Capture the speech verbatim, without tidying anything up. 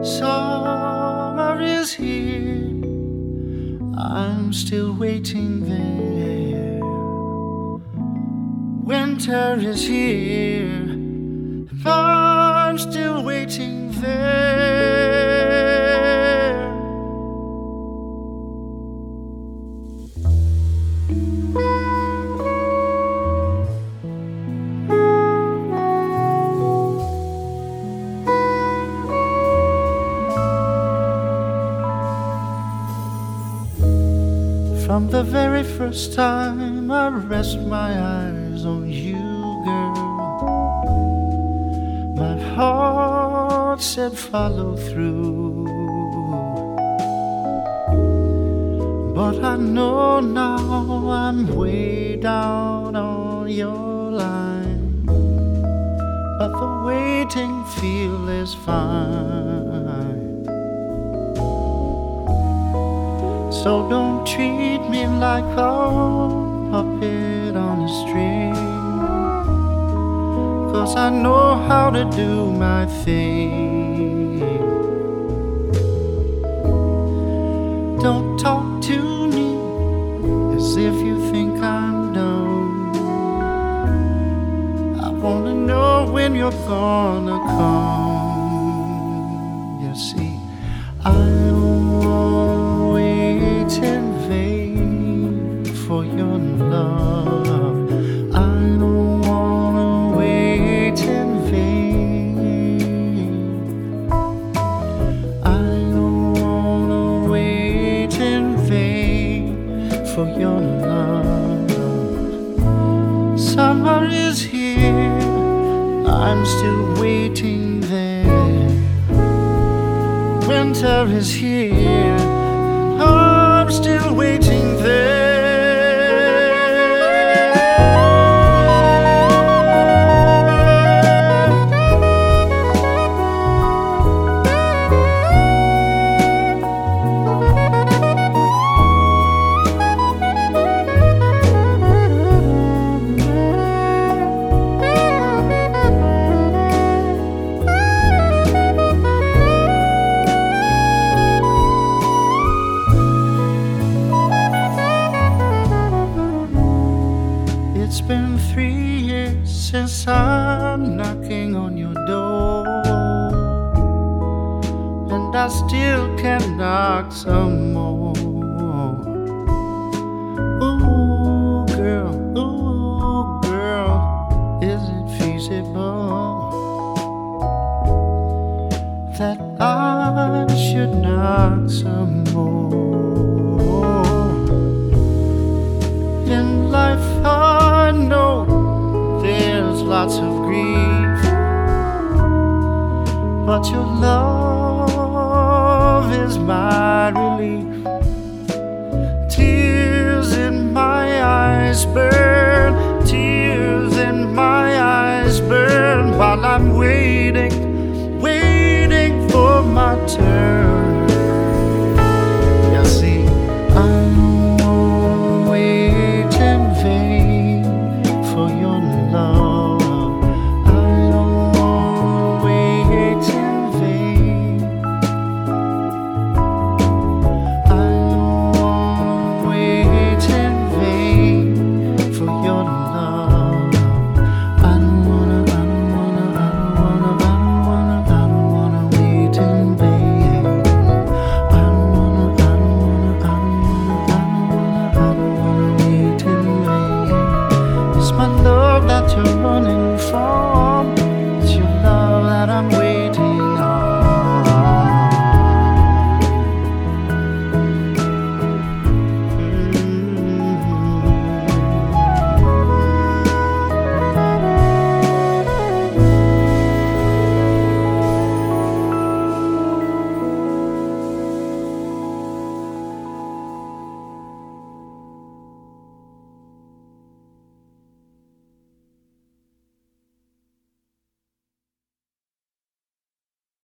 Summer is here, I'm still waiting there. Winter is here, I'm still waiting there. From the very first time I rest my eyes on you, girl, my heart said follow through. But I know now I'm way down on your line, but the waiting feel is fine. So don't treat me like a puppet on a string, 'cause I know how to do my thing. Don't talk to me as if you think I'm dumb. I wanna know when you're gonna come. You see, I don't wanna wait in vain for your love. I don't wanna wait in vain. I don't wanna wait in vain for your love. Summer is here, I'm still waiting there. Winter is here, I'm still waiting there. It's been three years since I'm knocking on your door, and I still can knock some more. Ooh, girl, ooh, girl, is it feasible that I should knock some more? In life I know there's lots of grief, but your love is my relief. Tears in my eyes burn, tears in my eyes burn, while I'm waiting, waiting for my turn. You see, I'm that you're running from.